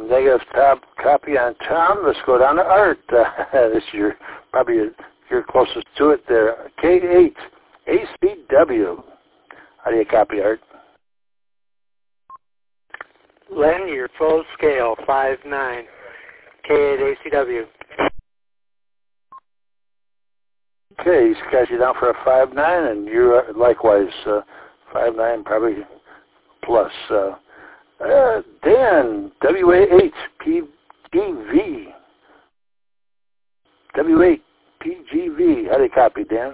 negative top copy on Tom. Let's go down to Art. This is probably you're closest to it there. K8 ACW. How do you copy, Art? Len, you're full scale, 5'9", K8 ACW. Okay, he's got you down for a 5'9", and you're likewise 5'9", probably plus. Dan, WA8 PGV. W8 PGV. How do you copy, Dan?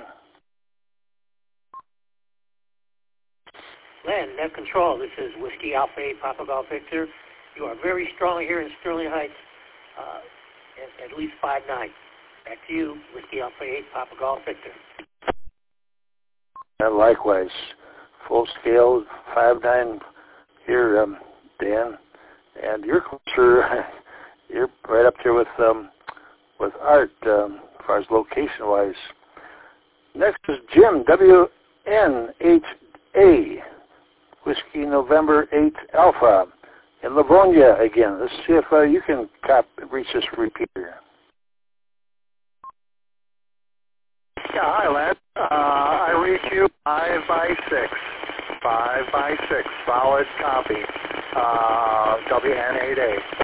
Len, net control. This is Whiskey Alpha 8 Papa Golf Victor. You are very strong here in Sterling Heights, at least 5'9". Back to you, Whiskey Alpha 8 Papa Golf Victor. And likewise, full scale 5'9" here, Dan. And you're closer. You're right up there with Art as far as location-wise. Next is Jim, WN8A. Whiskey November 8 Alpha in Livonia again. Let's see if you can reach this repeater. Yeah, hi, Len. I reach you 5x6. 5x6. Solid copy. WN8A.